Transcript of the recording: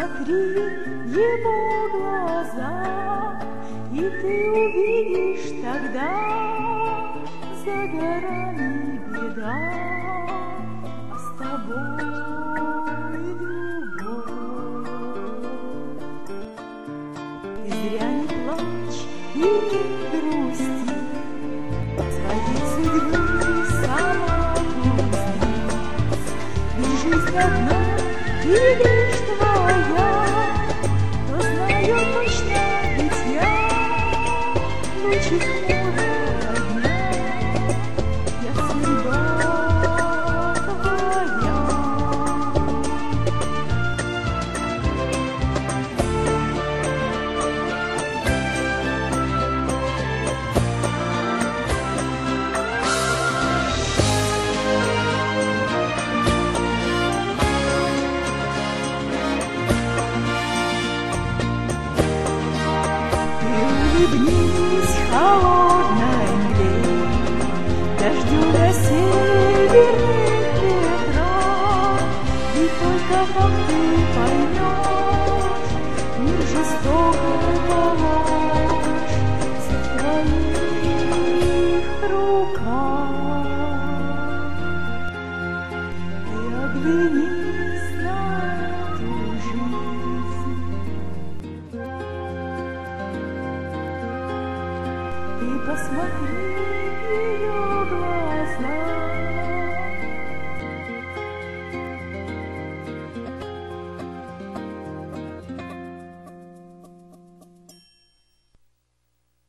Посмотри его глаза, и ты увидишь тогда за горами беда, а с тобой любовь. Ты зря не плачь и не грусти, своей судьбы сама грустись, ведь жизнь одна и лишь твоя.